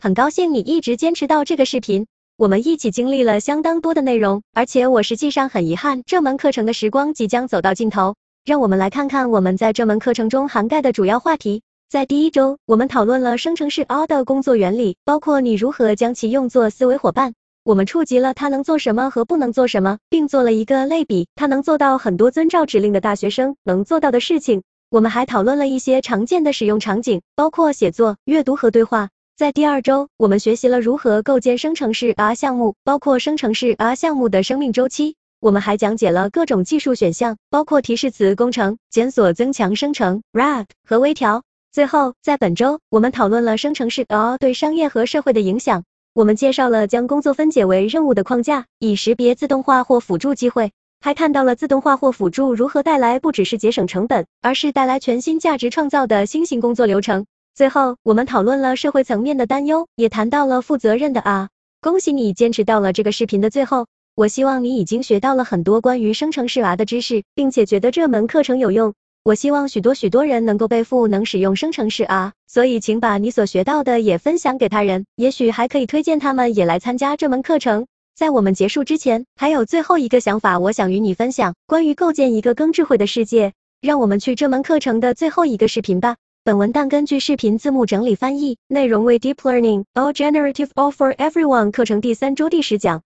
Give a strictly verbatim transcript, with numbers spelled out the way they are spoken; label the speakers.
Speaker 1: 很高兴你一直坚持到这个视频，我们一起经历了相当多的内容，而且我实际上很遗憾，这门课程的时光即将走到尽头。让我们来看看我们在这门课程中涵盖的主要话题。在第一周，我们讨论了生成式 R 的工作原理，包括你如何将其用作思维伙伴。我们触及了它能做什么和不能做什么，并做了一个类比，它能做到很多遵照指令的大学生能做到的事情。我们还讨论了一些常见的使用场景，包括写作、阅读和对话。在第二周，我们学习了如何构建生成式 R 项目，包括生成式 R 项目的生命周期。我们还讲解了各种技术选项，包括提示词工程、检索增强生成 R A G 和微调。最后，在本周，我们讨论了生成式 R 对商业和社会的影响。我们介绍了将工作分解为任务的框架，以识别自动化或辅助机会，还看到了自动化或辅助如何带来不只是节省成本，而是带来全新价值创造的新型工作流程。最后，我们讨论了社会层面的担忧，也谈到了负责任的 R。恭喜你坚持到了这个视频的最后，我希望你已经学到了很多关于生成式 R 的知识，并且觉得这门课程有用。我希望许多许多人能够背负能使用生成式 R， 所以请把你所学到的也分享给他人，也许还可以推荐他们也来参加这门课程。在我们结束之前，还有最后一个想法，我想与你分享，关于构建一个更智慧的世界。让我们去这门课程的最后一个视频吧。本文档根据视频字幕整理翻译，内容为 Deep Learning All Generative All for Everyone 课程第三周第十讲。